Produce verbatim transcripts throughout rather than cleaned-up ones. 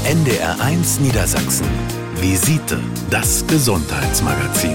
N D R eins Niedersachsen. Visite, das Gesundheitsmagazin.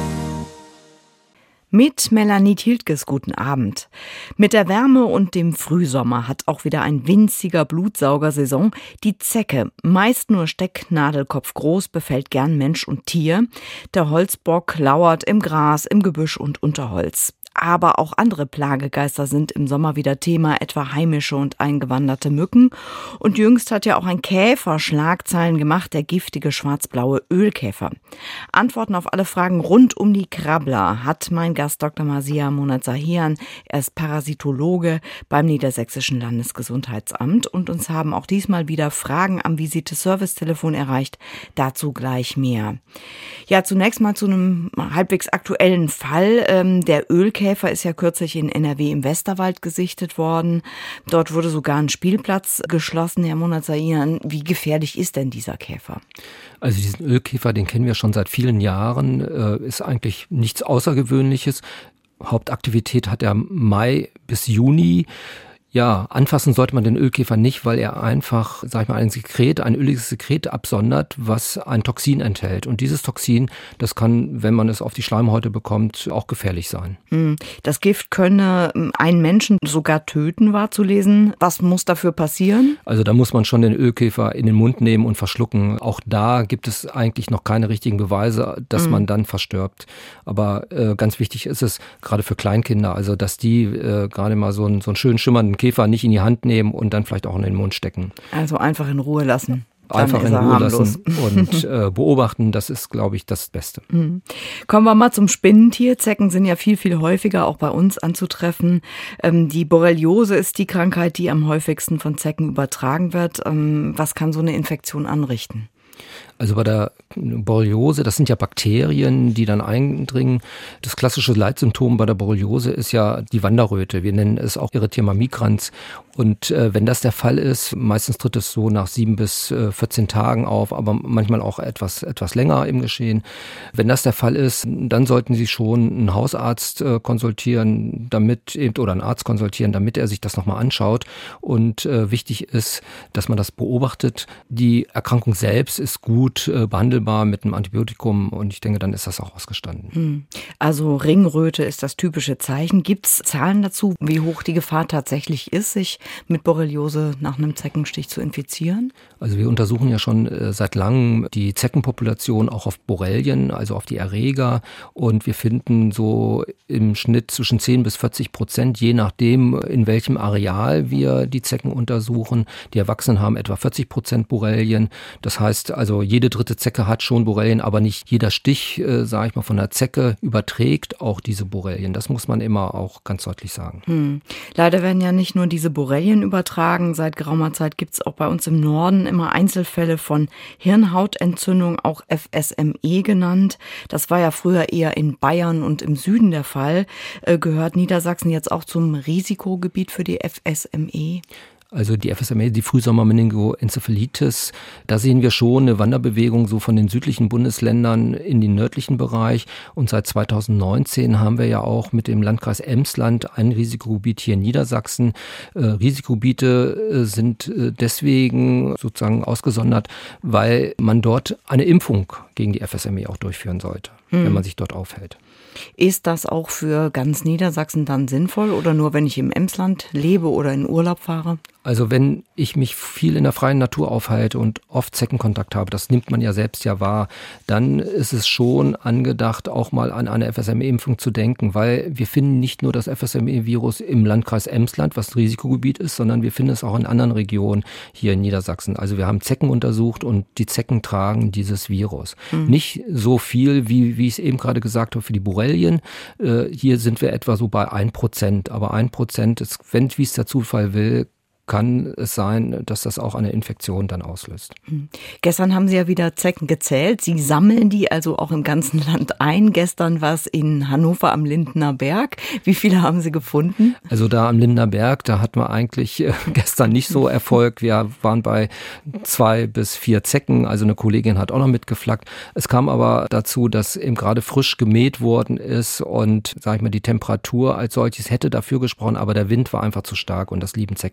Mit Melanie Tiltges, guten Abend. Mit der Wärme und dem Frühsommer hat auch wieder ein winziger Blutsaugersaison die Zecke, meist nur Stecknadelkopf groß, befällt gern Mensch und Tier. Der Holzbock lauert im Gras, im Gebüsch und Unterholz. Aber auch andere Plagegeister sind im Sommer wieder Thema, etwa heimische und eingewanderte Mücken. Und jüngst hat ja auch ein Käfer Schlagzeilen gemacht, der giftige schwarz-blaue Ölkäfer. Antworten auf alle Fragen rund um die Krabbler hat mein Gast Doktor Marzieh Monat-Sahian. Er ist Parasitologe beim Niedersächsischen Landesgesundheitsamt. Und uns haben auch diesmal wieder Fragen am Visite-Service-Telefon erreicht. Dazu gleich mehr. Ja, zunächst mal zu einem halbwegs aktuellen Fall. Ähm, der Ölkäfer Käfer ist ja kürzlich in N R W im Westerwald gesichtet worden. Dort wurde sogar ein Spielplatz geschlossen. Herr Monat-Sahian, wie gefährlich ist denn dieser Käfer? Also diesen Ölkäfer, den kennen wir schon seit vielen Jahren, äh, ist eigentlich nichts Außergewöhnliches. Hauptaktivität hat er Mai bis Juni. Ja, anfassen sollte man den Ölkäfer nicht, weil er einfach, sag ich mal, ein Sekret, ein öliges Sekret absondert, was ein Toxin enthält. Und dieses Toxin, das kann, wenn man es auf die Schleimhäute bekommt, auch gefährlich sein. Das Gift könne einen Menschen sogar töten, war zu lesen. Was muss dafür passieren? Also da muss man schon den Ölkäfer in den Mund nehmen und verschlucken. Auch da gibt es eigentlich noch keine richtigen Beweise, dass mhm. man dann verstirbt. Aber äh, ganz wichtig ist es, gerade für Kleinkinder, also dass die äh, gerade mal so einen, so einen schönen schimmernden Käfer nicht in die Hand nehmen und dann vielleicht auch in den Mund stecken. Also einfach in Ruhe lassen. Einfach in Ruhe lassen und äh, beobachten, das ist, glaube ich, das Beste. Mhm. Kommen wir mal zum Spinnentier. Zecken sind ja viel, viel häufiger auch bei uns anzutreffen. Ähm, die Borreliose ist die Krankheit, die am häufigsten von Zecken übertragen wird. Ähm, was kann so eine Infektion anrichten? Also bei der Borreliose, das sind ja Bakterien, die dann eindringen. Das klassische Leitsymptom bei der Borreliose ist ja die Wanderröte. Wir nennen es auch Erythema migrans. Und äh, wenn das der Fall ist, meistens tritt es so nach sieben bis vierzehn Tagen auf, aber manchmal auch etwas, etwas länger im Geschehen. Wenn das der Fall ist, dann sollten Sie schon einen Hausarzt äh, konsultieren, damit oder einen Arzt konsultieren, damit er sich das nochmal anschaut. Und äh, wichtig ist, dass man das beobachtet. Die Erkrankung selbst ist gut äh, behandelbar mit einem Antibiotikum und ich denke, dann ist das auch ausgestanden. Also Ringröte ist das typische Zeichen. Gibt es Zahlen dazu, wie hoch die Gefahr tatsächlich ist, sich mit Borreliose nach einem Zeckenstich zu infizieren? Also wir untersuchen ja schon äh, seit langem die Zeckenpopulation auch auf Borrelien, also auf die Erreger, und wir finden so im Schnitt zwischen zehn bis vierzig Prozent, je nachdem, in welchem Areal wir die Zecken untersuchen. Die Erwachsenen haben etwa vierzig Prozent Borrelien. Das heißt also, jede dritte Zecke hat schon Borrelien, aber nicht jeder Stich, äh, sage ich mal, von der Zecke überträgt auch diese Borrelien. Das muss man immer auch ganz deutlich sagen. Hm. Leider werden ja nicht nur diese Borrelien übertragen. Seit geraumer Zeit gibt es auch bei uns im Norden immer Einzelfälle von Hirnhautentzündung, auch F S M E genannt. Das war ja früher eher in Bayern und im Süden der Fall. Äh, gehört Niedersachsen jetzt auch zum Risikogebiet für die F S M E? Also die F S M E, die Frühsommer-Meningoenzephalitis, da sehen wir schon eine Wanderbewegung so von den südlichen Bundesländern in den nördlichen Bereich. Und seit zweitausendneunzehn haben wir ja auch mit dem Landkreis Emsland ein Risikogebiet hier in Niedersachsen. Äh, Risikogebiete äh, sind äh, deswegen sozusagen ausgesondert, weil man dort eine Impfung gegen die F S M E auch durchführen sollte, hm. wenn man sich dort aufhält. Ist das auch für ganz Niedersachsen dann sinnvoll oder nur, wenn ich im Emsland lebe oder in Urlaub fahre? Also wenn ich mich viel in der freien Natur aufhalte und oft Zeckenkontakt habe, das nimmt man ja selbst ja wahr, dann ist es schon angedacht, auch mal an eine F S M E-Impfung zu denken, weil wir finden nicht nur das F S M E-Virus im Landkreis Emsland, was Risikogebiet ist, sondern wir finden es auch in anderen Regionen hier in Niedersachsen. Also wir haben Zecken untersucht und die Zecken tragen dieses Virus. Mhm. Nicht so viel, wie, wie ich es eben gerade gesagt habe, für die Borrelien. Äh, hier sind wir etwa so bei ein Prozent, aber ein Prozent ist, wenn, wie es der Zufall will, kann es sein, dass das auch eine Infektion dann auslöst. Mhm. Gestern haben Sie ja wieder Zecken gezählt. Sie sammeln die also auch im ganzen Land ein. Gestern war es in Hannover am Lindener Berg. Wie viele haben Sie gefunden? Also da am Lindener Berg, da hatten wir eigentlich äh, gestern nicht so Erfolg. Wir waren bei zwei bis vier Zecken. Also eine Kollegin hat auch noch mitgeflaggt. Es kam aber dazu, dass eben gerade frisch gemäht worden ist und, sag ich mal, die Temperatur als solches hätte dafür gesprochen, aber der Wind war einfach zu stark und das lieben Zecken nicht.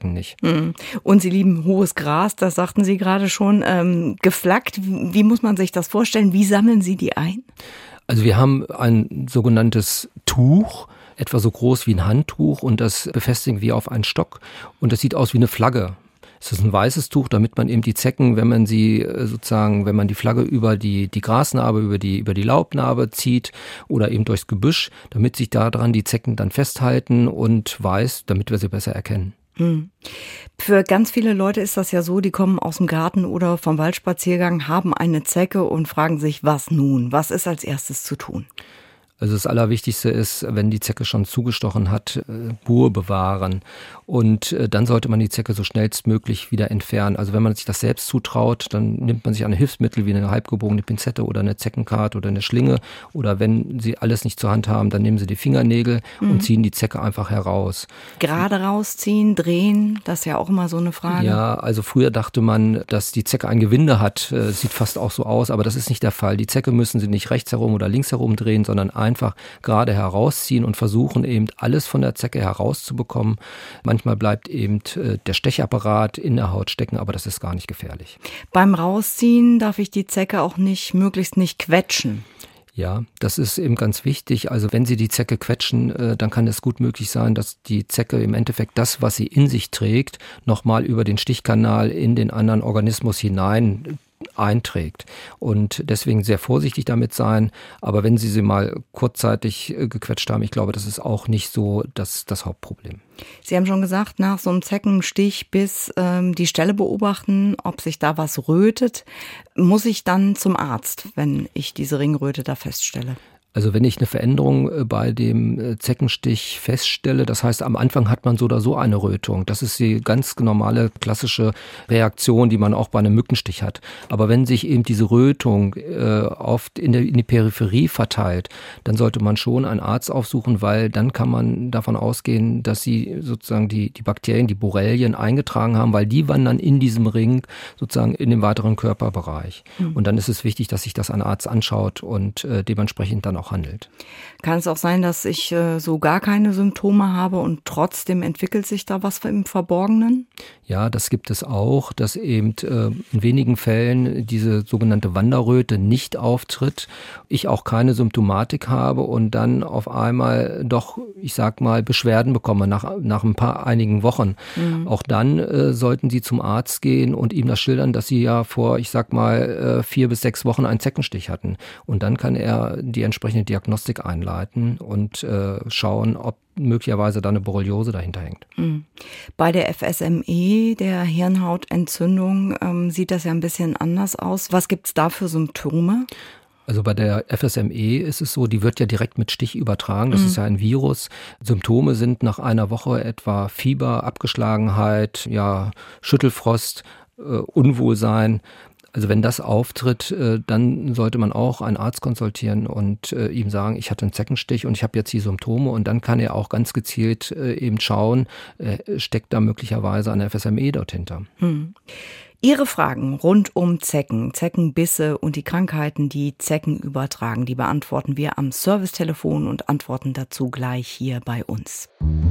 Und Sie lieben hohes Gras, das sagten Sie gerade schon, ähm, geflaggt. Wie muss man sich das vorstellen? Wie sammeln Sie die ein? Also wir haben ein sogenanntes Tuch, etwa so groß wie ein Handtuch, und das befestigen wir auf einen Stock und das sieht aus wie eine Flagge. Es ist ein weißes Tuch, damit man eben die Zecken, wenn man sie sozusagen, wenn man die Flagge über die, die Grasnarbe, über die, über die Laubnarbe zieht oder eben durchs Gebüsch, damit sich daran die Zecken dann festhalten und weiß, damit wir sie besser erkennen. Hm. Für ganz viele Leute ist das ja so, die kommen aus dem Garten oder vom Waldspaziergang, haben eine Zecke und fragen sich, was nun? Was ist als erstes zu tun? Also das Allerwichtigste ist, wenn die Zecke schon zugestochen hat, Ruhe bewahren. Und dann sollte man die Zecke so schnellstmöglich wieder entfernen. Also wenn man sich das selbst zutraut, dann nimmt man sich ein Hilfsmittel wie eine halbgebogene Pinzette oder eine Zeckenkart oder eine Schlinge. Oder wenn Sie alles nicht zur Hand haben, dann nehmen Sie die Fingernägel mhm. und ziehen die Zecke einfach heraus. Gerade rausziehen, drehen, das ist ja auch immer so eine Frage. Ja, also früher dachte man, dass die Zecke ein Gewinde hat. Sieht fast auch so aus, aber das ist nicht der Fall. Die Zecke müssen Sie nicht rechts herum oder links herum drehen, sondern einfach gerade herausziehen und versuchen eben alles von der Zecke herauszubekommen. Manchmal bleibt eben der Stechapparat in der Haut stecken, aber das ist gar nicht gefährlich. Beim Rausziehen darf ich die Zecke auch nicht, möglichst nicht quetschen. Ja, das ist eben ganz wichtig. Also wenn Sie die Zecke quetschen, dann kann es gut möglich sein, dass die Zecke im Endeffekt das, was sie in sich trägt, nochmal über den Stichkanal in den anderen Organismus hinein einträgt. Und deswegen sehr vorsichtig damit sein. Aber wenn Sie sie mal kurzzeitig gequetscht haben, ich glaube, das ist auch nicht so das, das Hauptproblem. Sie haben schon gesagt, nach so einem Zeckenstich bis ähm, die Stelle beobachten, ob sich da was rötet, muss ich dann zum Arzt, wenn ich diese Ringröte da feststelle? Also wenn ich eine Veränderung bei dem Zeckenstich feststelle, das heißt, am Anfang hat man so oder so eine Rötung. Das ist die ganz normale, klassische Reaktion, die man auch bei einem Mückenstich hat. Aber wenn sich eben diese Rötung äh, oft in, der, in die Peripherie verteilt, dann sollte man schon einen Arzt aufsuchen, weil dann kann man davon ausgehen, dass sie sozusagen die, die Bakterien, die Borrelien eingetragen haben, weil die wandern in diesem Ring sozusagen in den weiteren Körperbereich. Mhm. Und dann ist es wichtig, dass sich das ein Arzt anschaut und äh, dementsprechend dann auch handelt. Kann es auch sein, dass ich äh, so gar keine Symptome habe und trotzdem entwickelt sich da was im Verborgenen? Ja, das gibt es auch, dass eben äh, in wenigen Fällen diese sogenannte Wanderröte nicht auftritt, ich auch keine Symptomatik habe und dann auf einmal doch, ich sag mal, Beschwerden bekomme nach, nach ein paar einigen Wochen. Mhm. Auch dann äh, sollten Sie zum Arzt gehen und ihm das schildern, dass Sie ja vor, ich sag mal, äh, vier bis sechs Wochen einen Zeckenstich hatten. Und dann kann er die entsprechende Diagnostik einleiten und äh, schauen, ob möglicherweise da eine Borreliose dahinter hängt. Bei der F S M E, der Hirnhautentzündung, ähm, sieht das ja ein bisschen anders aus. Was gibt es da für Symptome? Also bei der F S M E ist es so, die wird ja direkt mit Stich übertragen. Das mhm. ist ja ein Virus. Symptome sind nach einer Woche etwa Fieber, Abgeschlagenheit, ja, Schüttelfrost, äh, Unwohlsein. Also wenn das auftritt, dann sollte man auch einen Arzt konsultieren und ihm sagen, ich hatte einen Zeckenstich und ich habe jetzt die Symptome, und dann kann er auch ganz gezielt eben schauen, steckt da möglicherweise eine F S M E dort hinter. Hm. Ihre Fragen rund um Zecken, Zeckenbisse und die Krankheiten, die Zecken übertragen, die beantworten wir am Servicetelefon und antworten dazu gleich hier bei uns.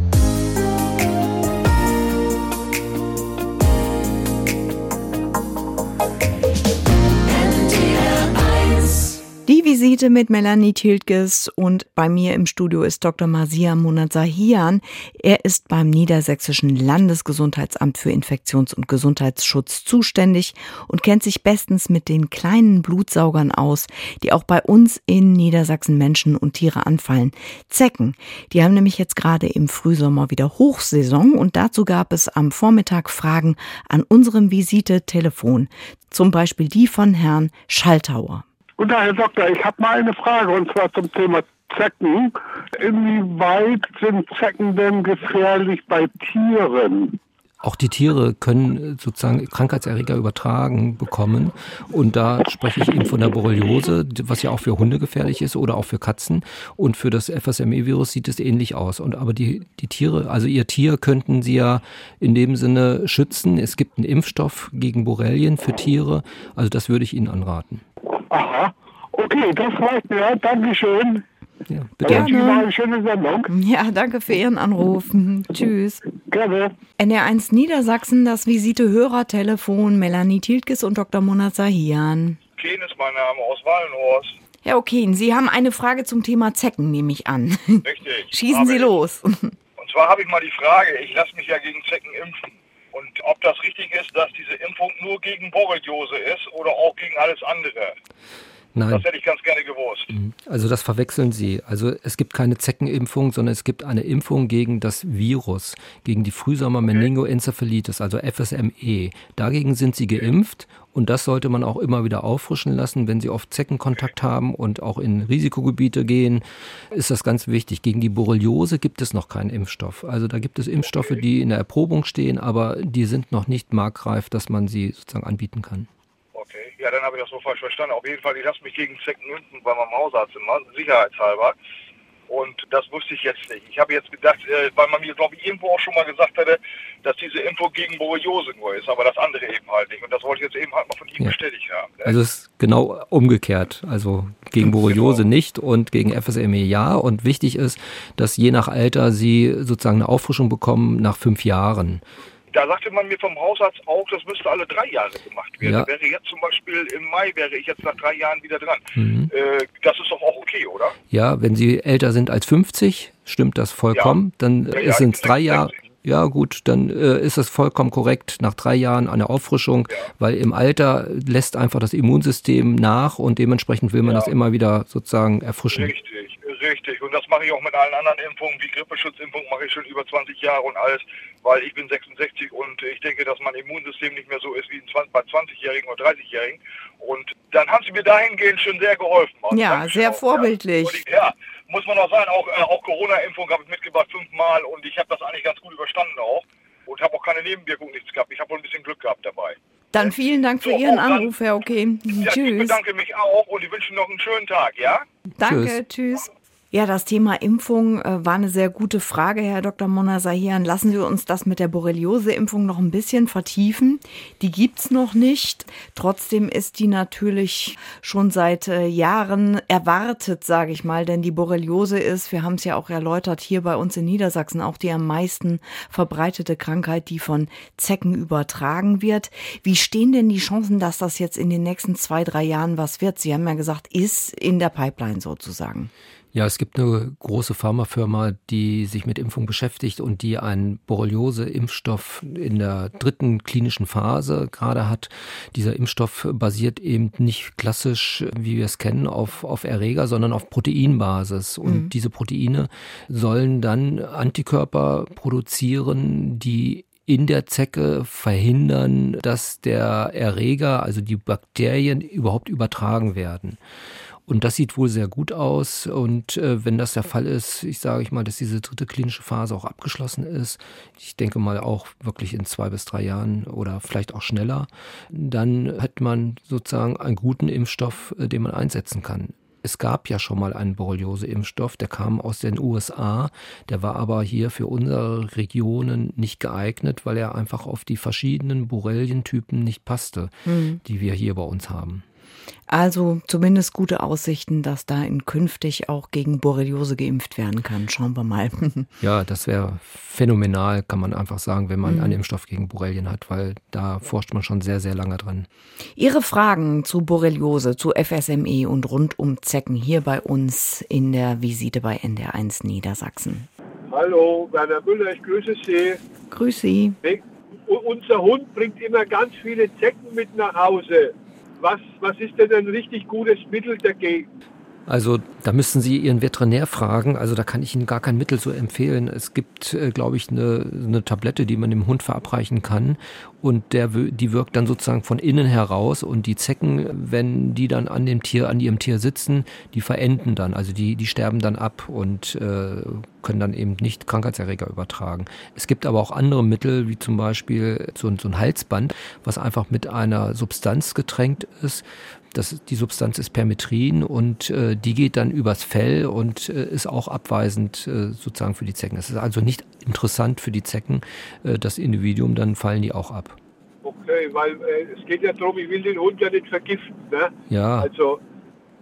Die Visite mit Melanie Tiltges, und bei mir im Studio ist Doktor Marzieh Monat-Sahian. Er ist beim Niedersächsischen Landesgesundheitsamt für Infektions- und Gesundheitsschutz zuständig und kennt sich bestens mit den kleinen Blutsaugern aus, die auch bei uns in Niedersachsen Menschen und Tiere anfallen. Zecken, die haben nämlich jetzt gerade im Frühsommer wieder Hochsaison, und dazu gab es am Vormittag Fragen an unserem Visite-Telefon, zum Beispiel die von Herrn Schaltauer. Guten Tag, Herr Doktor, ich habe mal eine Frage, und zwar zum Thema Zecken. Inwieweit sind Zecken denn gefährlich bei Tieren? Auch die Tiere können sozusagen Krankheitserreger übertragen bekommen, und da spreche ich eben von der Borreliose, was ja auch für Hunde gefährlich ist oder auch für Katzen, und für das F S M E-Virus sieht es ähnlich aus. Und aber die, die Tiere, also Ihr Tier könnten Sie ja in dem Sinne schützen. Es gibt einen Impfstoff gegen Borrelien für Tiere, also das würde ich Ihnen anraten. Aha, okay, das reicht mir, Dankeschön. Ja, Dann wünsche ich Gerne. noch eine schöne Sendung. Ja, danke für Ihren Anruf. Tschüss. Gerne. N R eins Niedersachsen, das Visite-Hörertelefon, Melanie Tiltges und Doktor Monat Sahian. Keen ist mein Name aus Wallenhorst. Herr Okeen, Sie haben eine Frage zum Thema Zecken, nehme ich an. Richtig. Schießen Habe Sie ich. los. Und zwar habe ich mal die Frage, ich lasse mich ja gegen Zecken impfen. Und ob das richtig ist, dass diese Impfung nur gegen Borreliose ist oder auch gegen alles andere. Nein. Das hätte ich ganz gerne gewusst. Also das verwechseln Sie. Also es gibt keine Zeckenimpfung, sondern es gibt eine Impfung gegen das Virus, gegen die Frühsommer-Meningoenzephalitis, also F S M E. Dagegen sind Sie geimpft und das sollte man auch immer wieder auffrischen lassen, wenn Sie oft Zeckenkontakt haben und auch in Risikogebiete gehen, ist das ganz wichtig. Gegen die Borreliose gibt es noch keinen Impfstoff. Also da gibt es Impfstoffe, die in der Erprobung stehen, aber die sind noch nicht marktreif, dass man sie sozusagen anbieten kann. Okay, ja, dann habe ich das so falsch verstanden. Auf jeden Fall, ich lasse mich gegen Zecken impfen bei meinem Hausarzt immer, sicherheitshalber. Und das wusste ich jetzt nicht. Ich habe jetzt gedacht, äh, weil man mir, glaube ich, irgendwo auch schon mal gesagt hatte, dass diese Impfung gegen Borreliose nur ist, aber das andere eben halt nicht. Und das wollte ich jetzt eben halt mal von Ihnen Ja. bestätigt haben. Ne? Also es ist genau umgekehrt. Also gegen Borreliose Genau. nicht und gegen F S M E ja. Und wichtig ist, dass je nach Alter Sie sozusagen eine Auffrischung bekommen nach fünf Jahren. Da sagte man mir vom Hausarzt auch, das müsste alle drei Jahre gemacht werden. Ja. Wäre jetzt zum Beispiel im Mai, wäre ich jetzt nach drei Jahren wieder dran. Mhm. Äh, das ist doch auch okay, oder? Ja, wenn Sie älter sind als fünfzig, stimmt das vollkommen. Dann Ja, ja, sind es ich bin drei Jahre. sechsundsechzig. Ja gut, dann äh, ist es vollkommen korrekt, nach drei Jahren eine Auffrischung, Ja. weil im Alter lässt einfach das Immunsystem nach und dementsprechend will man Ja. das immer wieder sozusagen erfrischen. Richtig, richtig. Und das mache ich auch mit allen anderen Impfungen. Die Grippeschutzimpfung mache ich schon über zwanzig Jahre und alles, weil ich bin sechsundsechzig und ich denke, dass mein Immunsystem nicht mehr so ist wie bei zwanzigjährigen oder dreißigjährigen. Und dann haben sie mir dahingehend schon sehr geholfen. Also Ja, Dankeschön sehr auch, vorbildlich. Ja. Und ich, ja, muss man auch sagen, auch, äh, auch Corona-Impfung habe ich mitgebracht fünfmal und ich habe das eigentlich ganz gut überstanden auch. Und habe auch keine Nebenwirkungen, nichts gehabt. Ich habe wohl ein bisschen Glück gehabt dabei. Dann vielen Dank für So, Ihren dann- Anruf, Herr Okeen. Ja, ich Tschüss. bedanke mich auch und ich wünsche noch einen schönen Tag, ja? Danke, tschüss. Ja, das Thema Impfung äh, war eine sehr gute Frage, Herr Doktor Monat Sahian. Lassen Sie uns das mit der Borreliose-Impfung noch ein bisschen vertiefen. Die gibt's noch nicht. Trotzdem ist die natürlich schon seit äh, Jahren erwartet, sage ich mal. Denn die Borreliose ist, wir haben es ja auch erläutert, hier bei uns in Niedersachsen auch die am meisten verbreitete Krankheit, die von Zecken übertragen wird. Wie stehen denn die Chancen, dass das jetzt in den nächsten zwei, drei Jahren was wird? Sie haben ja gesagt, ist in der Pipeline sozusagen. Ja, es gibt eine große Pharmafirma, die sich mit Impfung beschäftigt und die einen Borreliose-Impfstoff in der dritten klinischen Phase gerade hat. Dieser Impfstoff basiert eben nicht klassisch, wie wir es kennen, auf, auf Erreger, sondern auf Proteinbasis. Und Mhm. diese Proteine sollen dann Antikörper produzieren, die in der Zecke verhindern, dass der Erreger, also die Bakterien, überhaupt übertragen werden. Und das sieht wohl sehr gut aus. Und äh, wenn das der Fall ist, ich sage ich mal, dass diese dritte klinische Phase auch abgeschlossen ist, ich denke mal auch wirklich in zwei bis drei Jahren oder vielleicht auch schneller, dann hat man sozusagen einen guten Impfstoff, äh, den man einsetzen kann. Es gab ja schon mal einen Borreliose-Impfstoff, der kam aus den U S A, der war aber hier für unsere Regionen nicht geeignet, weil er einfach auf die verschiedenen Borrelientypen nicht passte, Mhm. die wir hier bei uns haben. Also zumindest gute Aussichten, dass da in künftig auch gegen Borreliose geimpft werden kann. Schauen wir mal. Ja, das wäre phänomenal, kann man einfach sagen, wenn man Mhm. einen Impfstoff gegen Borrelien hat, weil da forscht man schon sehr, sehr lange dran. Ihre Fragen zu Borreliose, zu F S M E und rund um Zecken hier bei uns in der Visite bei N D R eins Niedersachsen. Hallo, Werner Müller, ich grüße Sie. Grüß Sie. U- Unser Hund bringt immer ganz viele Zecken mit nach Hause. Was, was ist denn ein richtig gutes Mittel dagegen? Also da müssen Sie Ihren Veterinär fragen. Also da kann ich Ihnen gar kein Mittel so empfehlen. Es gibt, äh, glaube ich, eine, eine Tablette, die man dem Hund verabreichen kann. Und der, w- die wirkt dann sozusagen von innen heraus. Und die Zecken, wenn die dann an dem Tier, an ihrem Tier sitzen, die verenden dann. Also die, die sterben dann ab und äh, können dann eben nicht Krankheitserreger übertragen. Es gibt aber auch andere Mittel, wie zum Beispiel so, ein- so ein Halsband, was einfach mit einer Substanz getränkt ist. Das, die Substanz ist Permetrin und äh, die geht dann übers Fell und äh, ist auch abweisend äh, sozusagen für die Zecken. Es ist also nicht interessant für die Zecken, äh, das Individuum, dann fallen die auch ab. Okay, weil äh, es geht ja darum, ich will den Hund ja nicht vergiften. Ne? Ja, Also,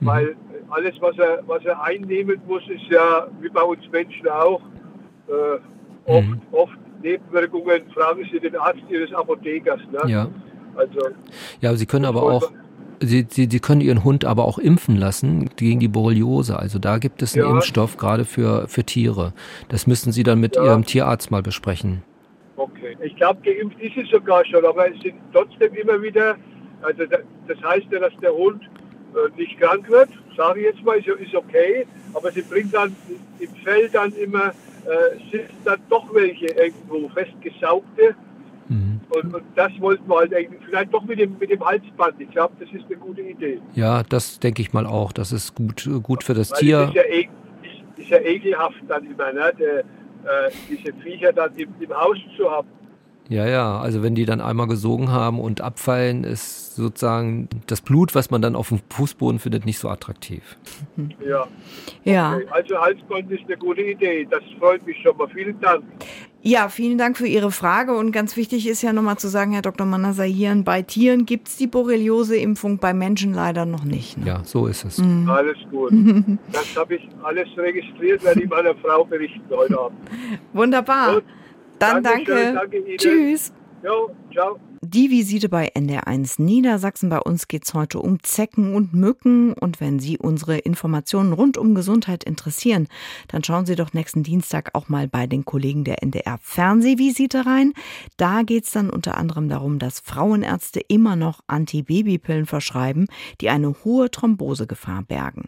mhm. weil alles, was er, was er einnehmen muss, ist ja, wie bei uns Menschen auch, äh, oft, mhm. oft Nebenwirkungen. Fragen Sie den Arzt Ihres Apothekers. Ne? Ja. Also, ja, Sie können aber auch, Sie, Sie, Sie können Ihren Hund aber auch impfen lassen gegen die Borreliose. Also da gibt es einen ja. Impfstoff, gerade für, für Tiere. Das müssen Sie dann mit ja. Ihrem Tierarzt mal besprechen. Okay. Ich glaube, geimpft ist es sogar schon, aber es sind trotzdem immer wieder, also das heißt ja, dass der Hund äh, nicht krank wird, sage ich jetzt mal, ist, ist okay, aber sie bringt dann im Fell dann immer, äh, sind dann doch welche irgendwo festgesaugte. Mhm. Und, und das wollten wir halt irgendwie, vielleicht doch mit dem, mit dem Halsband. Ich glaube, das ist eine gute Idee. Ja, das denke ich mal auch. Das ist gut, gut für das Weil Tier. Das ist ja, e ist, ist ja ekelhaft dann immer, ne? Der, äh, diese Viecher dann im, im Haus zu haben. Ja, ja, also wenn die dann einmal gesogen haben und abfallen, ist sozusagen das Blut, was man dann auf dem Fußboden findet, nicht so attraktiv. Ja. Ja. Okay. Also Halsband ist eine gute Idee. Das freut mich schon mal. Vielen Dank. Ja, vielen Dank für Ihre Frage. Und ganz wichtig ist ja nochmal zu sagen, Herr Doktor Manasahian, bei Tieren gibt es die Borreliose-Impfung, bei Menschen leider noch nicht. Ne? Ja, so ist es. Mhm. Alles gut. Das habe ich alles registriert, werde ich meiner Frau berichten heute Abend. Wunderbar. Gut. Dann danke. danke Ihnen. Tschüss. Jo, ciao. Die Visite bei N D R eins Niedersachsen. Bei uns geht es heute um Zecken und Mücken. Und wenn Sie unsere Informationen rund um Gesundheit interessieren, dann schauen Sie doch nächsten Dienstag auch mal bei den Kollegen der N D R Fernsehvisite rein. Da geht es dann unter anderem darum, dass Frauenärzte immer noch Antibabypillen verschreiben, die eine hohe Thrombosegefahr bergen.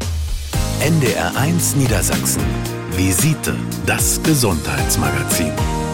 N D R eins Niedersachsen. Visite, das Gesundheitsmagazin.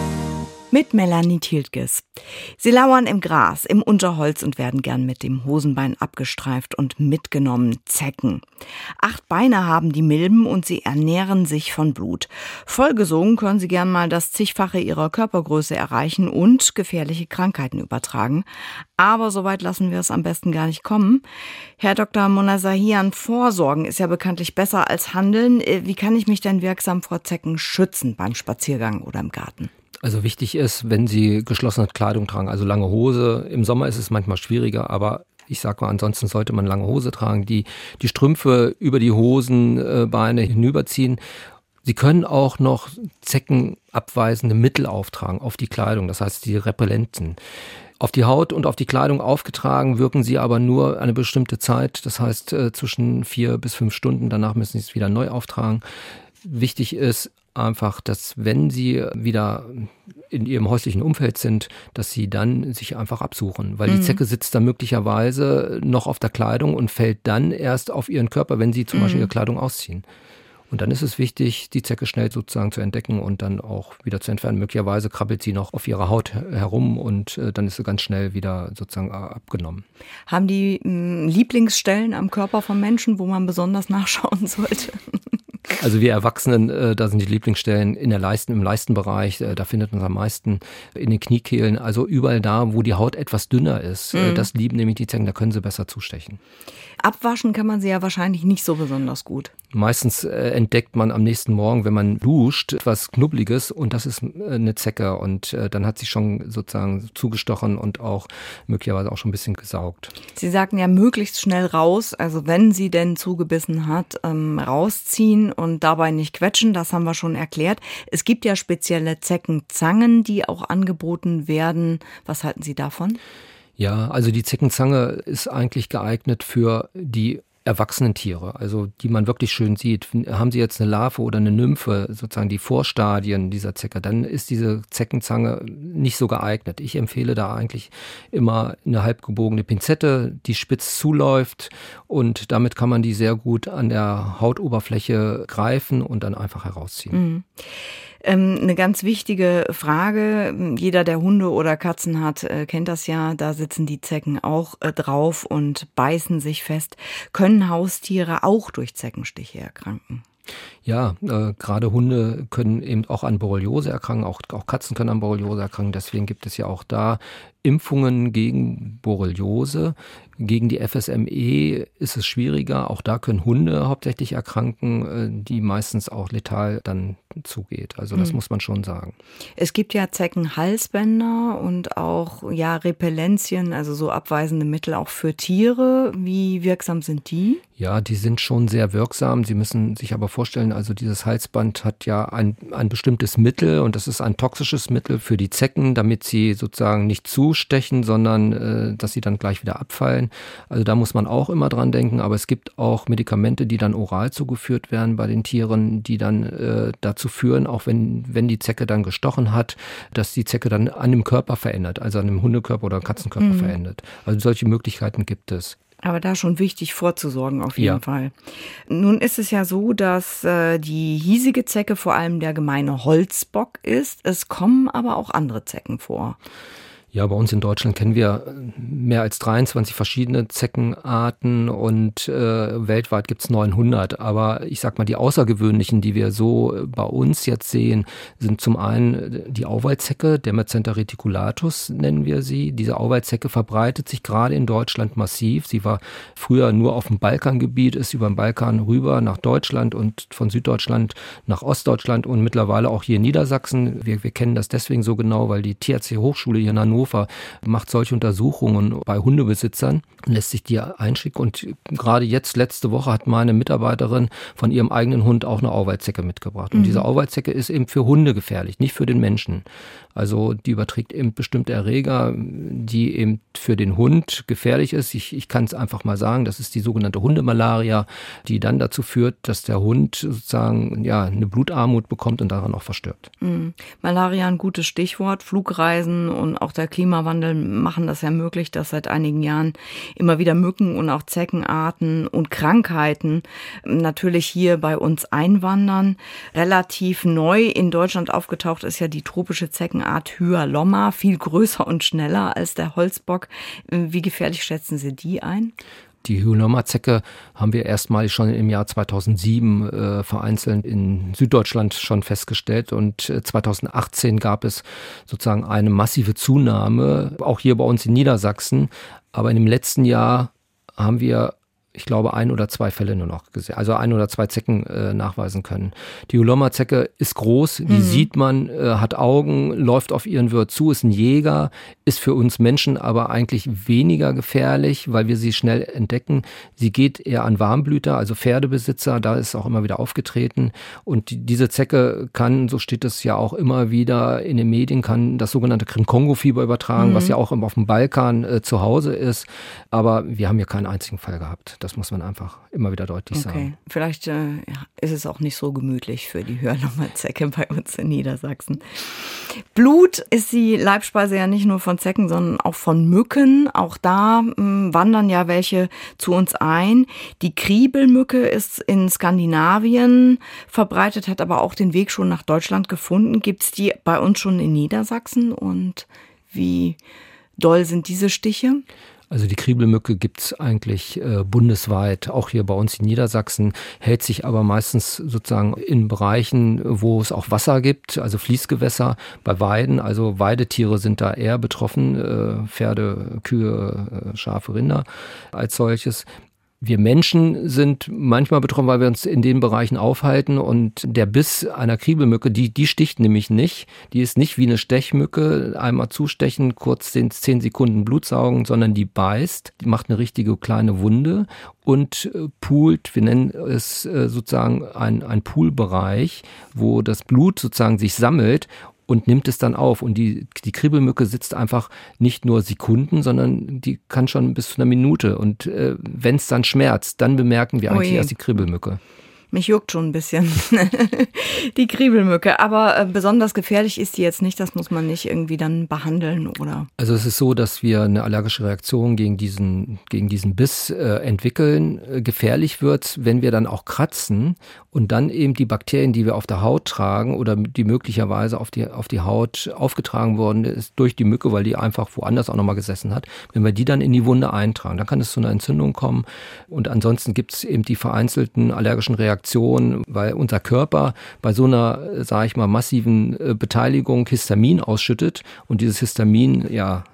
Mit Melanie Tiltges. Sie lauern im Gras, im Unterholz und werden gern mit dem Hosenbein abgestreift und mitgenommen. Zecken. Acht Beine haben die Milben und sie ernähren sich von Blut. Vollgesogen können sie gern mal das zigfache ihrer Körpergröße erreichen und gefährliche Krankheiten übertragen. Aber so weit lassen wir es am besten gar nicht kommen. Herr Doktor Manasahian, Vorsorgen ist ja bekanntlich besser als Handeln. Wie kann ich mich denn wirksam vor Zecken schützen beim Spaziergang oder im Garten? Also wichtig ist, wenn Sie geschlossene Kleidung tragen, also lange Hose. Im Sommer ist es manchmal schwieriger, aber ich sag mal, ansonsten sollte man lange Hose tragen, die die Strümpfe über die Hosenbeine hinüberziehen. Sie können auch noch zeckenabweisende Mittel auftragen auf die Kleidung, das heißt die Repellenten. Auf die Haut und auf die Kleidung aufgetragen wirken sie aber nur eine bestimmte Zeit, das heißt äh, zwischen vier bis fünf Stunden, danach müssen Sie es wieder neu auftragen. Wichtig ist einfach, dass wenn Sie wieder in Ihrem häuslichen Umfeld sind, dass Sie dann sich einfach absuchen, weil mhm. die Zecke sitzt da möglicherweise noch auf der Kleidung und fällt dann erst auf Ihren Körper, wenn Sie zum mhm. Beispiel Ihre Kleidung ausziehen. Und dann ist es wichtig, die Zecke schnell sozusagen zu entdecken und dann auch wieder zu entfernen. Möglicherweise krabbelt sie noch auf ihrer Haut herum und äh, dann ist sie ganz schnell wieder sozusagen äh, abgenommen. Haben die mh, Lieblingsstellen am Körper von Menschen, wo man besonders nachschauen sollte? Also wir Erwachsenen, äh, da sind die Lieblingsstellen in der Leisten, im Leistenbereich, äh, da findet man es am meisten, in den Kniekehlen, also überall da, wo die Haut etwas dünner ist. Mhm. Äh, das lieben nämlich die Zecken, da können sie besser zustechen. Abwaschen kann man sie ja wahrscheinlich nicht so besonders gut. Meistens äh, entdeckt man am nächsten Morgen, wenn man duscht, etwas Knubbeliges und das ist äh, eine Zecke und äh, dann hat sie schon sozusagen zugestochen und auch möglicherweise auch schon ein bisschen gesaugt. Sie sagten ja möglichst schnell raus, also wenn sie denn zugebissen hat, ähm, rausziehen und dabei nicht quetschen, das haben wir schon erklärt. Es gibt ja spezielle Zeckenzangen, die auch angeboten werden. Was halten Sie davon? Ja, also die Zeckenzange ist eigentlich geeignet für die erwachsenen Tiere, also die man wirklich schön sieht. Haben Sie jetzt eine Larve oder eine Nymphe, sozusagen die Vorstadien dieser Zecke, dann ist diese Zeckenzange nicht so geeignet. Ich empfehle da eigentlich immer eine halbgebogene Pinzette, die spitz zuläuft und damit kann man die sehr gut an der Hautoberfläche greifen und dann einfach herausziehen. Mhm. Ähm, eine ganz wichtige Frage, jeder, der Hunde oder Katzen hat, äh, kennt das ja, da sitzen die Zecken auch äh, drauf und beißen sich fest. Können Haustiere auch durch Zeckenstiche erkranken? Ja, äh, gerade Hunde können eben auch an Borreliose erkranken, auch, auch Katzen können an Borreliose erkranken. Deswegen gibt es ja auch da Impfungen gegen Borreliose. Gegen die F S M E ist es schwieriger. Auch da können Hunde hauptsächlich erkranken, die meistens auch letal dann zugeht. Also das mhm. muss man schon sagen. Es gibt ja Zeckenhalsbänder und auch ja Repellenzien, also so abweisende Mittel auch für Tiere. Wie wirksam sind die? Ja, die sind schon sehr wirksam. Sie müssen sich aber vorstellen, also dieses Halsband hat ja ein, ein bestimmtes Mittel und das ist ein toxisches Mittel für die Zecken, damit sie sozusagen nicht zustechen, sondern äh, dass sie dann gleich wieder abfallen. Also da muss man auch immer dran denken, aber es gibt auch Medikamente, die dann oral zugeführt werden bei den Tieren, die dann äh, dazu führen, auch wenn, wenn die Zecke dann gestochen hat, dass die Zecke dann an dem Körper verändert, also an dem Hundekörper oder Katzenkörper mhm. verändert. Also solche Möglichkeiten gibt es. Aber da schon wichtig vorzusorgen auf jeden ja. Fall. Nun ist es ja so, dass äh, die hiesige Zecke vor allem der gemeine Holzbock ist. Es kommen aber auch andere Zecken vor. Ja, bei uns in Deutschland kennen wir mehr als dreiundzwanzig verschiedene Zeckenarten und äh, weltweit gibt's neunhundert. Aber ich sag mal, die außergewöhnlichen, die wir so bei uns jetzt sehen, sind zum einen die Auwaldzecke, Dermacenta reticulatus nennen wir sie. Diese Auwaldzecke verbreitet sich gerade in Deutschland massiv. Sie war früher nur auf dem Balkangebiet, ist über den Balkan rüber nach Deutschland und von Süddeutschland nach Ostdeutschland und mittlerweile auch hier in Niedersachsen. Wir, wir kennen das deswegen so genau, weil die T H C-Hochschule hier in Hannover macht solche Untersuchungen bei Hundebesitzern und lässt sich die einschicken. Und gerade jetzt, letzte Woche, hat meine Mitarbeiterin von ihrem eigenen Hund auch eine Auwaldzecke mitgebracht. Und mhm. diese Auwaldzecke ist eben für Hunde gefährlich, nicht für den Menschen. Also die überträgt eben bestimmte Erreger, die eben für den Hund gefährlich ist. Ich, ich kann es einfach mal sagen, das ist die sogenannte Hundemalaria, die dann dazu führt, dass der Hund sozusagen ja eine Blutarmut bekommt und daran auch verstirbt. Mhm. Malaria ein gutes Stichwort. Flugreisen und auch der Klimawandel machen das ja möglich, dass seit einigen Jahren immer wieder Mücken und auch Zeckenarten und Krankheiten natürlich hier bei uns einwandern. Relativ neu in Deutschland aufgetaucht ist ja die tropische Zeckenart Hyalomma, viel größer und schneller als der Holzbock. Wie gefährlich schätzen Sie die ein? Die Hyalomma-Zecke haben wir erstmalig schon im Jahr zweitausendsieben äh, vereinzelt in Süddeutschland schon festgestellt und äh, zweitausendachtzehn gab es sozusagen eine massive Zunahme, auch hier bei uns in Niedersachsen. Aber in dem letzten Jahr haben wir, ich glaube, ein oder zwei Fälle nur noch gesehen, also ein oder zwei Zecken äh, nachweisen können. Die Hyalomma-Zecke ist groß, die mhm. sieht man, äh, hat Augen, läuft auf ihren Wirt zu, ist ein Jäger, ist für uns Menschen aber eigentlich weniger gefährlich, weil wir sie schnell entdecken. Sie geht eher an Warmblüter, also Pferdebesitzer, da ist auch immer wieder aufgetreten. Und die, diese Zecke kann, so steht es ja auch immer wieder in den Medien, kann das sogenannte Krim-Kongo-Fieber übertragen, mhm. was ja auch auf dem Balkan äh, zu Hause ist. Aber wir haben hier keinen einzigen Fall gehabt. Das muss man einfach immer wieder deutlich okay. sagen. Vielleicht äh, ist es auch nicht so gemütlich für die Hyalomma-Zecke bei uns in Niedersachsen. Blut ist die Leibspeise ja nicht nur von Zecken, sondern auch von Mücken. Auch da mh, wandern ja welche zu uns ein. Die Kriebelmücke ist in Skandinavien verbreitet, hat aber auch den Weg schon nach Deutschland gefunden. Gibt es die bei uns schon in Niedersachsen? Und wie doll sind diese Stiche? Also die Kriebelmücke gibt's eigentlich äh, bundesweit, auch hier bei uns in Niedersachsen, hält sich aber meistens sozusagen in Bereichen, wo es auch Wasser gibt, also Fließgewässer, bei Weiden. Also Weidetiere sind da eher betroffen, äh, Pferde, Kühe, äh, Schafe, Rinder als solches. Wir Menschen sind manchmal betroffen, weil wir uns in den Bereichen aufhalten und der Biss einer Kriebelmücke, die, die sticht nämlich nicht. Die ist nicht wie eine Stechmücke, einmal zustechen, kurz zehn Sekunden Blut saugen, sondern die beißt, die macht eine richtige kleine Wunde und poolt, wir nennen es sozusagen ein, ein Poolbereich, wo das Blut sozusagen sich sammelt und nimmt es dann auf. Und die, die Kriebelmücke sitzt einfach nicht nur Sekunden, sondern die kann schon bis zu einer Minute. Und äh, wenn es dann schmerzt, dann bemerken wir eigentlich Oje. erst die Kriebelmücke. Mich juckt schon ein bisschen die Kriebelmücke, aber äh, besonders gefährlich ist die jetzt nicht, das muss man nicht irgendwie dann behandeln, oder? Also es ist so, dass wir eine allergische Reaktion gegen diesen, gegen diesen Biss äh, entwickeln. Äh, gefährlich wird, wenn wir dann auch kratzen und dann eben die Bakterien, die wir auf der Haut tragen oder die möglicherweise auf die, auf die Haut aufgetragen worden ist durch die Mücke, weil die einfach woanders auch nochmal gesessen hat, wenn wir die dann in die Wunde eintragen, dann kann es zu einer Entzündung kommen und ansonsten gibt es eben die vereinzelten allergischen Reaktionen, weil unser Körper bei so einer, sage ich mal, massiven Beteiligung Histamin ausschüttet und dieses Histamin, ja,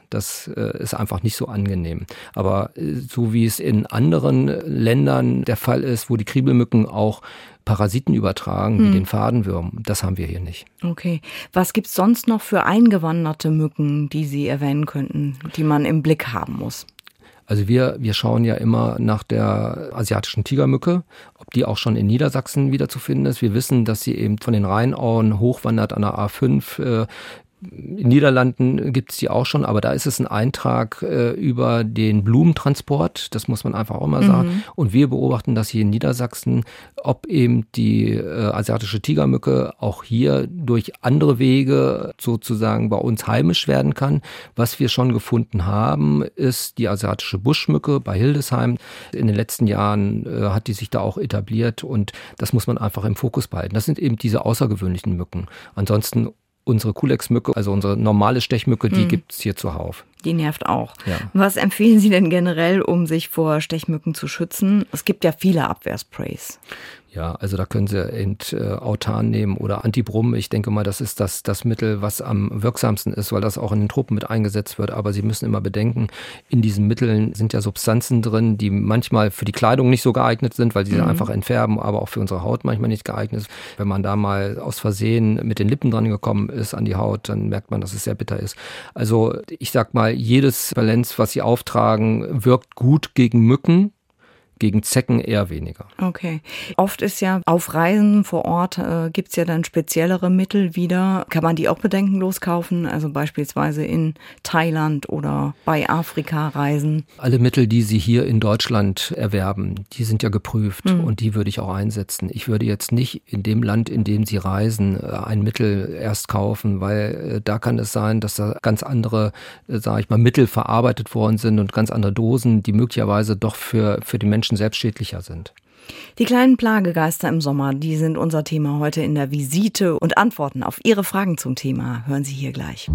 Das äh, ist einfach nicht so angenehm. Aber äh, so wie es in anderen Ländern der Fall ist, wo die Kriebelmücken auch Parasiten übertragen, wie hm. den Fadenwurm, das haben wir hier nicht. Okay. Was gibt's sonst noch für eingewanderte Mücken, die Sie erwähnen könnten, die man im Blick haben muss? Also wir, wir schauen ja immer nach der asiatischen Tigermücke, ob die auch schon in Niedersachsen wieder zu finden ist. Wir wissen, dass sie eben von den Rheinauen hochwandert an der A fünf. Äh, In den Niederlanden gibt es die auch schon, aber da ist es ein Eintrag äh, über den Blumentransport, das muss man einfach auch mal sagen. Mhm. Und wir beobachten das hier in Niedersachsen, ob eben die äh, asiatische Tigermücke auch hier durch andere Wege sozusagen bei uns heimisch werden kann. Was wir schon gefunden haben, ist die asiatische Buschmücke bei Hildesheim. In den letzten Jahren äh, hat die sich da auch etabliert und das muss man einfach im Fokus behalten. Das sind eben diese außergewöhnlichen Mücken. Ansonsten unsere Kulex-Mücke, also unsere normale Stechmücke, die hm. gibt es hier zuhauf. Die nervt auch. Ja. Was empfehlen Sie denn generell, um sich vor Stechmücken zu schützen? Es gibt ja viele Abwehrsprays. Ja, also da können Sie Ent, äh, Autan nehmen oder Antibrum. Ich denke mal, das ist das, das Mittel, was am wirksamsten ist, weil das auch in den Truppen mit eingesetzt wird. Aber Sie müssen immer bedenken, in diesen Mitteln sind ja Substanzen drin, die manchmal für die Kleidung nicht so geeignet sind, weil sie mhm. einfach entfärben, aber auch für unsere Haut manchmal nicht geeignet ist. Wenn man da mal aus Versehen mit den Lippen dran gekommen ist an die Haut, dann merkt man, dass es sehr bitter ist. Also ich sag mal, jedes Valenz, was Sie auftragen, wirkt gut gegen Mücken. Gegen Zecken eher weniger. Okay. Oft ist ja auf Reisen vor Ort, äh, gibt's ja dann speziellere Mittel wieder. Kann man die auch bedenkenlos kaufen? Also beispielsweise in Thailand oder bei Afrika-Reisen? Alle Mittel, die Sie hier in Deutschland erwerben, die sind ja geprüft mhm. und die würde ich auch einsetzen. Ich würde jetzt nicht in dem Land, in dem Sie reisen, ein Mittel erst kaufen, weil äh, da kann es sein, dass da ganz andere, äh, sage ich mal, Mittel verarbeitet worden sind und ganz andere Dosen, die möglicherweise doch für, für die Menschen selbst schädlicher sind. Die kleinen Plagegeister im Sommer, die sind unser Thema heute in der Visite und Antworten auf Ihre Fragen zum Thema hören Sie hier gleich.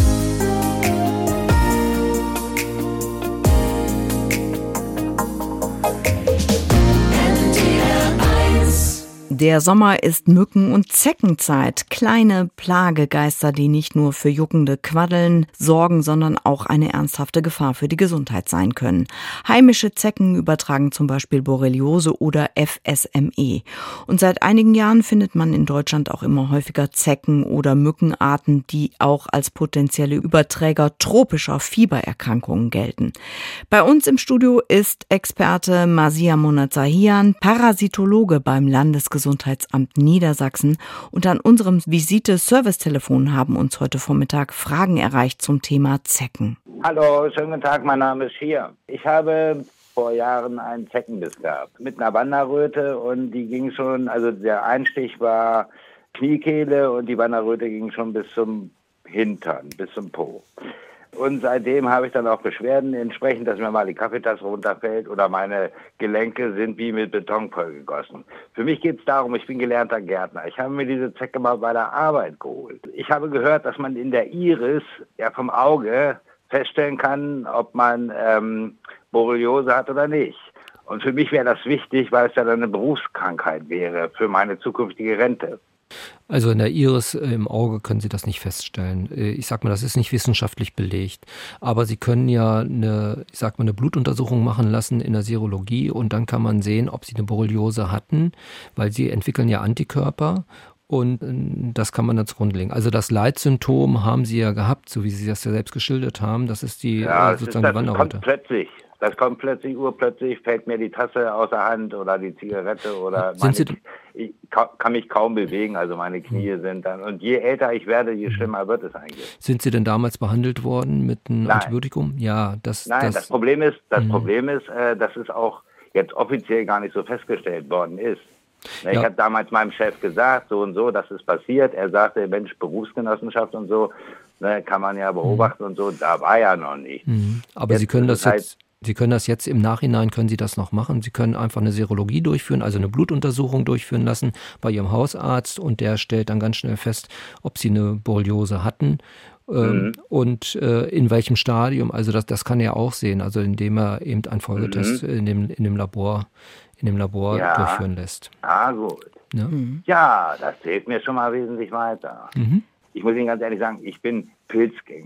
Der Sommer ist Mücken- und Zeckenzeit. Kleine Plagegeister, die nicht nur für juckende Quaddeln sorgen, sondern auch eine ernsthafte Gefahr für die Gesundheit sein können. Heimische Zecken übertragen zum Beispiel Borreliose oder F S M E. Und seit einigen Jahren findet man in Deutschland auch immer häufiger Zecken- oder Mückenarten, die auch als potenzielle Überträger tropischer Fiebererkrankungen gelten. Bei uns im Studio ist Experte Mazia Monazahian, Parasitologe beim Landesgesundheitsamt Gesundheitsamt Niedersachsen. Und an unserem Visite-Service-Telefon haben uns heute Vormittag Fragen erreicht zum Thema Zecken. Hallo, schönen guten Tag, mein Name ist Schier. Ich habe vor Jahren einen Zeckenbiss gehabt mit einer Wanderröte und die ging schon, also der Einstich war Kniekehle und die Wanderröte ging schon bis zum Hintern, bis zum Po. Und seitdem habe ich dann auch Beschwerden entsprechend, dass mir mal die Kaffeetasse runterfällt oder meine Gelenke sind wie mit Beton vollgegossen. Für mich geht es darum, ich bin gelernter Gärtner. Ich habe mir diese Zecke mal bei der Arbeit geholt. Ich habe gehört, dass man in der Iris, ja vom Auge, feststellen kann, ob man ähm, Borreliose hat oder nicht. Und für mich wäre das wichtig, weil es ja dann eine Berufskrankheit wäre für meine zukünftige Rente. Also in der Iris äh, im Auge können Sie das nicht feststellen. Äh, ich sag mal, das ist nicht wissenschaftlich belegt. Aber Sie können ja eine, ich sag mal, eine Blutuntersuchung machen lassen in der Serologie und dann kann man sehen, ob Sie eine Borreliose hatten, weil Sie entwickeln ja Antikörper. Und das kann man dann zugrunde legen. Also das Leitsymptom haben Sie ja gehabt, so wie Sie das ja selbst geschildert haben. Das ist die ja, äh, sozusagen ist, die Wanderröte. Das kommt plötzlich. Das kommt plötzlich, urplötzlich fällt mir die Tasse aus der Hand oder die Zigarette oder meine, Sie, ich kann mich kaum bewegen, also meine Knie sind dann. Und je älter ich werde, je schlimmer wird es eigentlich. Sind Sie denn damals behandelt worden mit einem Nein. Antibiotikum? Ja, das. Nein, das, das Problem ist, das Problem ist, äh, dass es auch jetzt offiziell gar nicht so festgestellt worden ist. Ich ja. habe damals meinem Chef gesagt, so und so, das ist passiert. Er sagte, Mensch, Berufsgenossenschaft und so, ne, kann man ja beobachten mhm. und so. Da war ja noch nicht. Mhm. Aber jetzt Sie können das jetzt, Sie können das jetzt im Nachhinein, können Sie das noch machen. Sie können einfach eine Serologie durchführen, also eine Blutuntersuchung durchführen lassen bei Ihrem Hausarzt und der stellt dann ganz schnell fest, ob Sie eine Borreliose hatten. Ähm, mhm. Und äh, in welchem Stadium, also das, das kann er auch sehen, also indem er eben einen Folgetest mhm. in dem, in dem Labor, in dem Labor ja. durchführen lässt. Ah, gut. Ja, mhm. ja, das hilft mir schon mal wesentlich weiter. Mhm. Ich muss Ihnen ganz ehrlich sagen, ich bin Pilzgänger.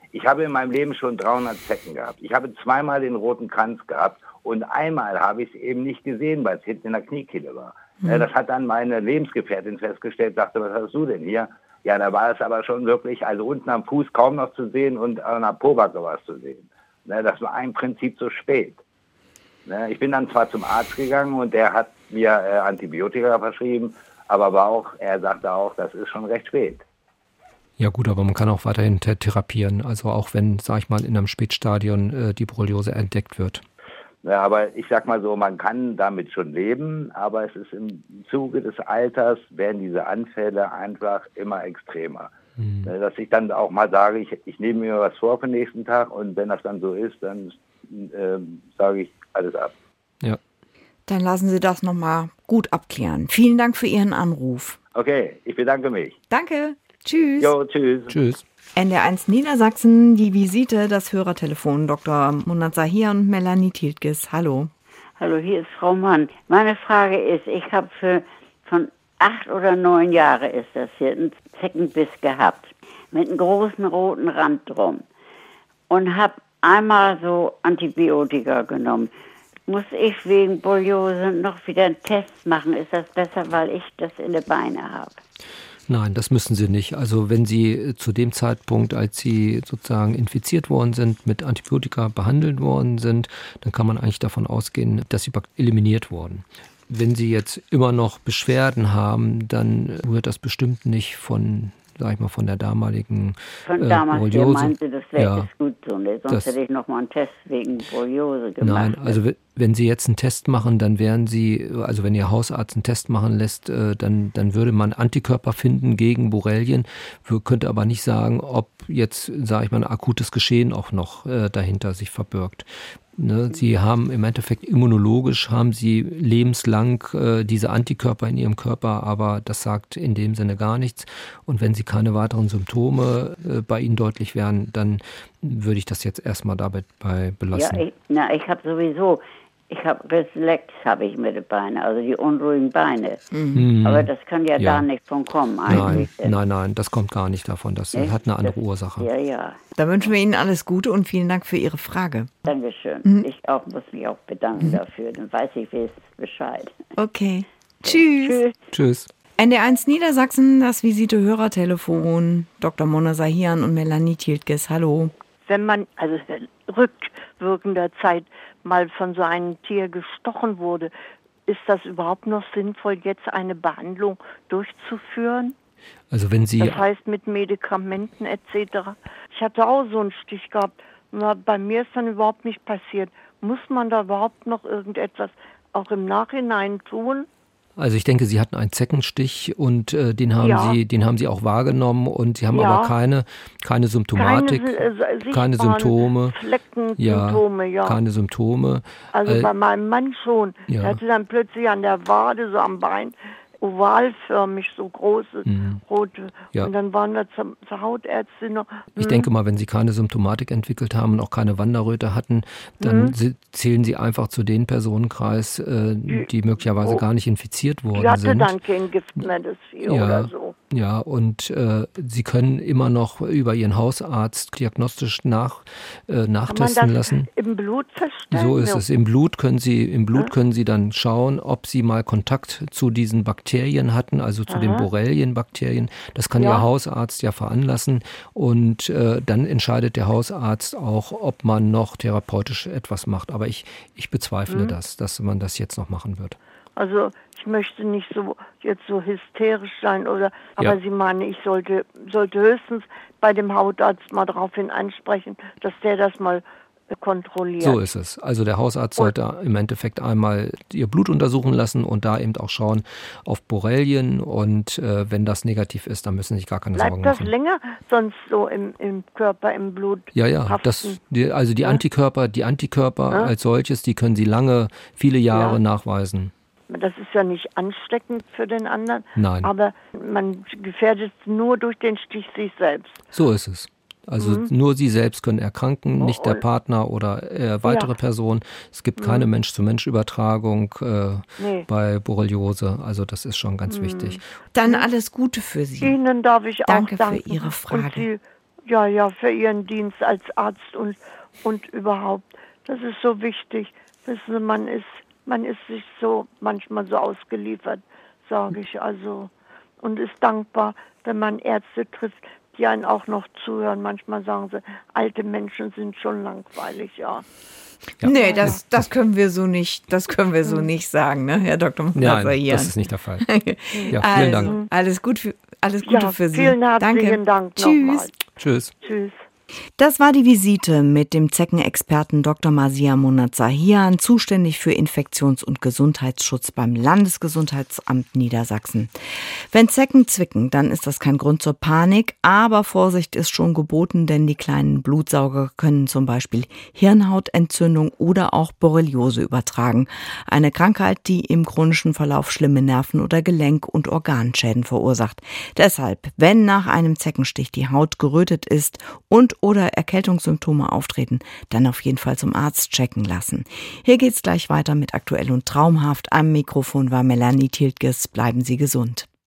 Ich habe in meinem Leben schon dreihundert Zecken gehabt. Ich habe zweimal den roten Kranz gehabt und einmal habe ich es eben nicht gesehen, weil es hinten in der Kniekehle war. Mhm. Das hat dann meine Lebensgefährtin festgestellt, sagte, was hast du denn hier? Ja, da war es aber schon wirklich, also unten am Fuß kaum noch zu sehen und an der Pobacke war es zu sehen. Das war im Prinzip zu spät. Ich bin dann zwar zum Arzt gegangen und der hat mir Antibiotika verschrieben, aber war auch, er sagte auch, das ist schon recht spät. Ja gut, aber man kann auch weiterhin therapieren, also auch wenn, sag ich mal, in einem Spätstadion äh, die Borreliose entdeckt wird. Ja, aber ich sag mal so, man kann damit schon leben, aber es ist im Zuge des Alters, werden diese Anfälle einfach immer extremer. Mhm. Dass ich dann auch mal sage, ich, ich nehme mir was vor für den nächsten Tag und wenn das dann so ist, dann äh, sage ich alles ab. Ja. Dann lassen Sie das nochmal gut abklären. Vielen Dank für Ihren Anruf. Okay, ich bedanke mich. Danke. Tschüss. Jo, tschüss. Tschüss. N D R eins Niedersachsen, die Visite, das Hörertelefon, Doktor Monat Sahir und Melanie Tiltges. Hallo. Hallo, hier ist Frau Mann. Meine Frage ist, ich habe für von acht oder neun Jahren ist das hier einen Zeckenbiss gehabt mit einem großen roten Rand drum und habe einmal so Antibiotika genommen. Muss ich wegen Borreliose noch wieder einen Test machen? Ist das besser, weil ich das in den Beinen habe? Nein, das müssen Sie nicht. Also wenn Sie zu dem Zeitpunkt, als Sie sozusagen infiziert worden sind, mit Antibiotika behandelt worden sind, dann kann man eigentlich davon ausgehen, dass Sie eliminiert wurden. Wenn Sie jetzt immer noch Beschwerden haben, dann wird das bestimmt nicht von, sag ich mal, von der damaligen Von äh, damals, der Borreliose. meinte, das wäre Ja, jetzt gut so. Ne? Sonst das- hätte ich noch mal einen Test wegen Borreliose gemacht. Nein, also w- wenn Sie jetzt einen Test machen, dann wären Sie, also wenn Ihr Hausarzt einen Test machen lässt, äh, dann, dann würde man Antikörper finden gegen Borrelien, w- könnte aber nicht sagen, ob jetzt, sage ich mal, ein akutes Geschehen auch noch äh, dahinter sich verbirgt. Ne? Sie haben im Endeffekt immunologisch, haben Sie lebenslang äh, diese Antikörper in Ihrem Körper, aber das sagt in dem Sinne gar nichts. Und wenn Sie keine weiteren Symptome äh, bei Ihnen deutlich werden, dann würde ich das jetzt erstmal dabei bei belassen. Ja, ich, na, ich habe sowieso, ich habe Reflex habe ich mit den Beinen, also die unruhigen Beine. Mhm. Aber das kann ja, Ja. da nicht von kommen Nein, eigentlich. nein, nein, das kommt gar nicht davon. Das Nicht? hat eine andere Das- Ursache. Ja, ja. Da wünschen wir Ihnen alles Gute und vielen Dank für Ihre Frage. Dankeschön. Ich auch muss mich auch bedanken dafür. Dann weiß ich wenigstens Bescheid. Okay. Tschüss. Tschüss. Tschüss. N D R eins Niedersachsen, das Visite-Hörertelefon, Doktor Mona Sahian und Melanie Tiltges. Hallo. Wenn man also rückwirkender Zeit mal von so einem Tier gestochen wurde, ist das überhaupt noch sinnvoll, jetzt eine Behandlung durchzuführen? Also wenn Sie, Das heißt mit Medikamenten et cetera. Ich hatte auch so einen Stich gehabt. Na, bei mir ist dann überhaupt nicht passiert. Muss man da überhaupt noch irgendetwas auch im Nachhinein tun? also ich denke, Sie hatten einen Zeckenstich und äh, den haben Ja. Sie, den haben Sie auch wahrgenommen und Sie haben Ja. aber keine, keine Symptomatik, Keine, äh, sichtbaren keine Symptome. Flecken, Ja, Symptome, ja. keine Symptome. Also Äh, bei meinem Mann schon. ja. Er hatte dann plötzlich an der Wade, so am Bein, ovalförmig, so große, Mhm. rote. Ja. Und dann waren wir zur, zur Hautärztin noch. Ich hm, denke mal, wenn Sie keine Symptomatik entwickelt haben und auch keine Wanderröte hatten, dann Mhm. si- zählen Sie einfach zu den Personenkreis, äh, die möglicherweise Oh. gar nicht infiziert worden Die hatte sind. dann kein Gift mehr, das Vieh Ja. oder so. Ja, und äh, Sie können immer noch über Ihren Hausarzt diagnostisch nach, äh, Kann man nachtesten das lassen. im Blut feststellen? So ist Ja. es. Im Blut können Sie, im Blut können Sie dann schauen, ob Sie mal Kontakt zu diesen Bakterien hatten, also zu den Aha. Borrelienbakterien. Das kann Ja. Ihr Hausarzt ja veranlassen. Und äh, dann entscheidet der Hausarzt auch, ob man noch therapeutisch etwas macht. Aber ich, ich bezweifle Mhm. das, dass man das jetzt noch machen wird. Also ich möchte nicht so jetzt so hysterisch sein oder, aber Ja. Sie meinen, ich sollte sollte höchstens bei dem Hautarzt mal daraufhin ansprechen, dass der das mal äh, kontrolliert. So ist es. Also der Hausarzt sollte im Endeffekt einmal ihr Blut untersuchen lassen und da eben auch schauen auf Borrelien. Und äh, wenn das negativ ist, dann müssen Sie sich gar keine Bleibt Sorgen das machen. länger sonst so im, im Körper, im Blut? Ja, ja, haften? das, die, also die Ja? Antikörper, die Antikörper Ja? als solches, die können Sie lange, viele Jahre Ja. nachweisen. Das ist ja nicht ansteckend für den anderen, Nein. aber man gefährdet nur durch den Stich sich selbst. So ist es. Also Mhm. nur Sie selbst können erkranken, Oh, nicht der oh. Partner oder äh, weitere Ja. Person. Es gibt keine Mhm. Mensch-zu-Mensch-Übertragung äh, Nee. bei Borreliose. Also das ist schon ganz Mhm. wichtig. Dann alles Gute für Sie. Ihnen darf ich Danke auch für danken. Ihre Frage. Und Sie Ja, ja, für Ihren Dienst als Arzt und, und überhaupt. Das ist so wichtig. Wissen Sie, man ist, man ist sich so manchmal so ausgeliefert, sage ich also. Und ist dankbar, wenn man Ärzte trifft, die einen auch noch zuhören. Manchmal sagen sie, alte Menschen sind schon langweilig, ja. Ja. Nee, das, das können wir so nicht, das können wir so hm. nicht sagen, ne, Herr Doktor Monazahian. Nein, das ist nicht der Fall. Ja, vielen also, Dank. Alles, gut für, alles Gute ja, für Sie. Vielen herzlichen Danke. Dank Tschüss. nochmal. Tschüss. Tschüss. Das war die Visite mit dem Zeckenexperten Doktor Marzieh Monazahian, zuständig für Infektions- und Gesundheitsschutz beim Landesgesundheitsamt Niedersachsen. Wenn Zecken zwicken, dann ist das kein Grund zur Panik, aber Vorsicht ist schon geboten, denn die kleinen Blutsauger können zum Beispiel Hirnhautentzündung oder auch Borreliose übertragen. Eine Krankheit, die im chronischen Verlauf schlimme Nerven- oder Gelenk- und Organschäden verursacht. Deshalb, wenn nach einem Zeckenstich die Haut gerötet ist und oder Erkältungssymptome auftreten, dann auf jeden Fall zum Arzt checken lassen. Hier geht's gleich weiter mit Aktuell und Traumhaft. Am Mikrofon war Melanie Tiltges. Bleiben Sie gesund.